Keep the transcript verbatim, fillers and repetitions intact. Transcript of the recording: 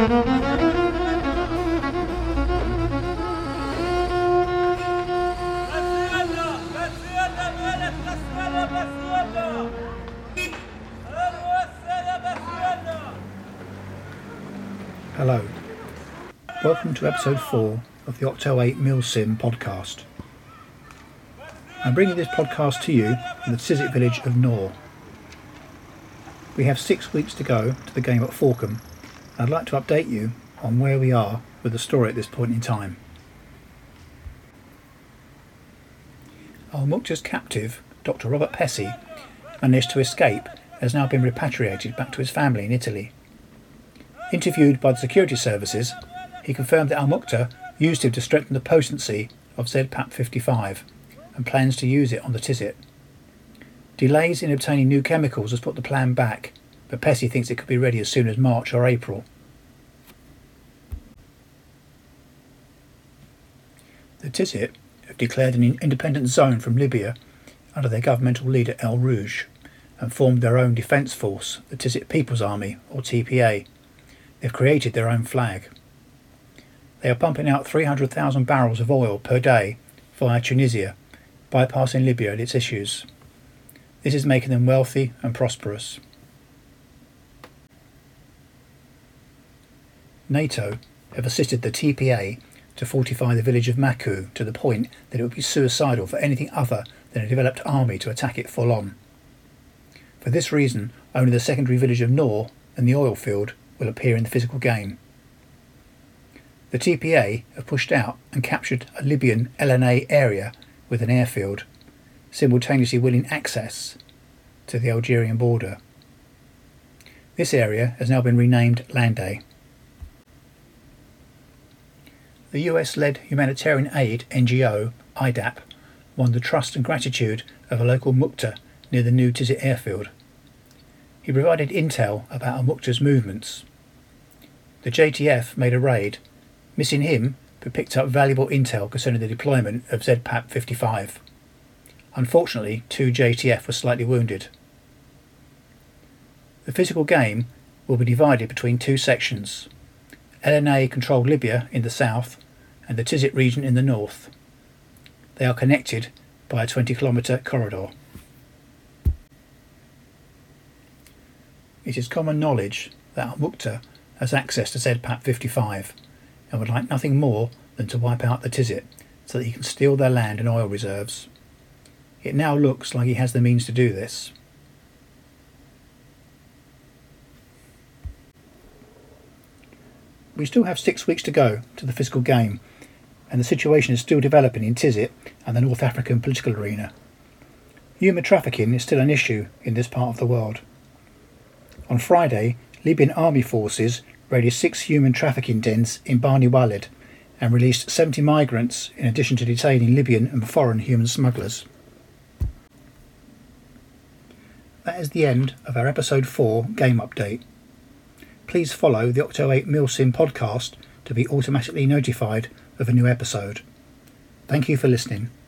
Hello, welcome to episode four of the Octo eight Milsim podcast. I'm bringing this podcast to you from the Chiswick village of Nor. We have six weeks to go to the game at Forcombe. I'd like to update you on where we are with the story at this point in time. Al-Mukhtar's captive, Doctor Robert Pesce, managed to escape and has now been repatriated back to his family in Italy. Interviewed by the security services, he confirmed that Al-Mukhtar used him to strengthen the potency of Z PAP fifty-five and plans to use it on the Tizit. Delays in obtaining new chemicals has put the plan back, but Pesce thinks it could be ready as soon as March or April. The Tizit have declared an independent zone from Libya under their governmental leader El Rouge and formed their own defence force, the Tizit People's Army, or T P A. They've created their own flag. They are pumping out three hundred thousand barrels of oil per day via Tunisia, bypassing Libya and its issues. This is making them wealthy and prosperous. NATO have assisted the T P A to fortify the village of Maku to the point that it would be suicidal for anything other than a developed army to attack it full on. For this reason, only the secondary village of Nor and the oil field will appear in the physical game. The T P A have pushed out and captured a Libyan L N A area with an airfield, simultaneously winning access to the Algerian border. This area has now been renamed Landé. The U S-led humanitarian aid N G O, I D A P, won the trust and gratitude of a local Mukhtar near the new Tizit airfield. He provided intel about Al-Mukhtar's movements. The J T F made a raid, missing him, but picked up valuable intel concerning the deployment of Z PAP fifty-five. Unfortunately, two J T F were slightly wounded. The physical game will be divided between two sections: L N A-controlled Libya in the south and the Tizit region in the north. They are connected by a twenty kilometre corridor. It is common knowledge that Al-Mukhtar has access to Z PAP fifty-five and would like nothing more than to wipe out the Tizit so that he can steal their land and oil reserves. It now looks like he has the means to do this. We still have six weeks to go to the physical game, and the situation is still developing in Tizit and the North African political arena. Human trafficking is still an issue in this part of the world. On Friday, Libyan army forces raided six human trafficking dens in Bani Walid and released seventy migrants in addition to detaining Libyan and foreign human smugglers. That is the end of our episode four game update. Please follow the Octo eight Milsim podcast to be automatically notified of a new episode. Thank you for listening.